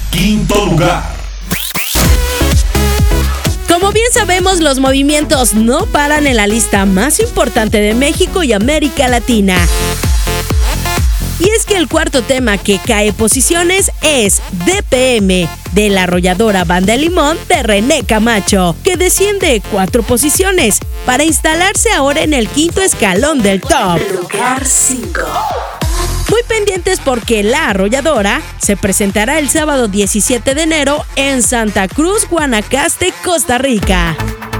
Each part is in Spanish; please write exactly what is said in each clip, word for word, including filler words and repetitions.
Quinto lugar. Como bien sabemos, los movimientos no paran en la lista más importante de México y América Latina. Y es que el cuarto tema que cae posiciones es D P M, de la arrolladora Banda El Limón de René Camacho, que desciende cuatro posiciones para instalarse ahora en el quinto escalón del top. Lugar cinco. Muy pendientes porque La Arrolladora se presentará el sábado diecisiete de enero en Santa Cruz, Guanacaste, Costa Rica.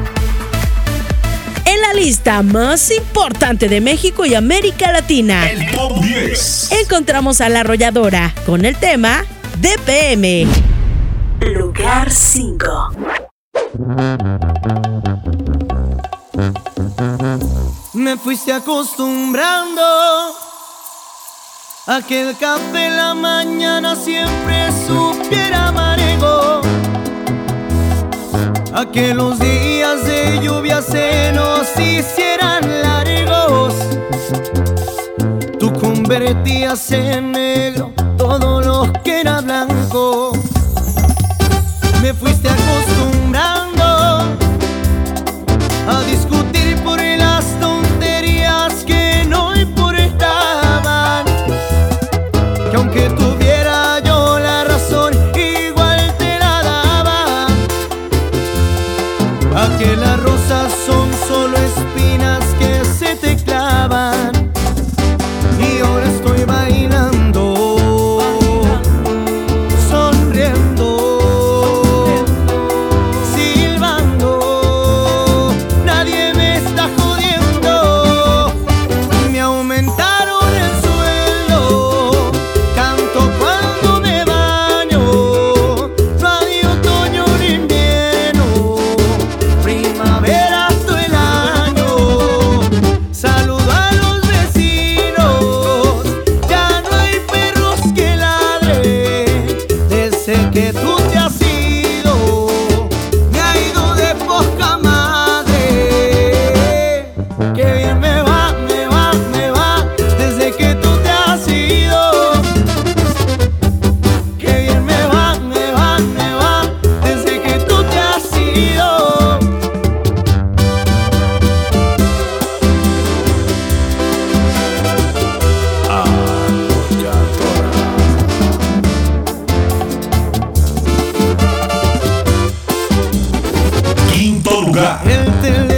En la lista más importante de México y América Latina, El top diez. encontramos a La Arrolladora con el tema D P M. Lugar cinco. Me fuiste acostumbrando a que el café en la mañana siempre supiera amargo, a que los días de lluvia se nos hicieran largos. Tú convertías en negro todo lo que era blanco. Me fuiste acostumbrando a discutir por las tonterías que no importaban, que aunque tuviera yo la razón, igual te la daba. A que las rosas son solo espinas que se te clavan. Y ahora estoy bailando, sonriendo, silbando. Nadie me está jodiendo. Me aumentaron el sueldo, canto cuando me baño. No hay otoño ni invierno, primavera todo el año. Saludo a los vecinos, ya no hay perros que ladren. Desde que tú te has ido, me ha ido de poca madre. Qué bien me va, me va, me va, desde que tú te has ido. Qué bien me va, me va, me va, desde que tú te has ido. Quinto lugar. El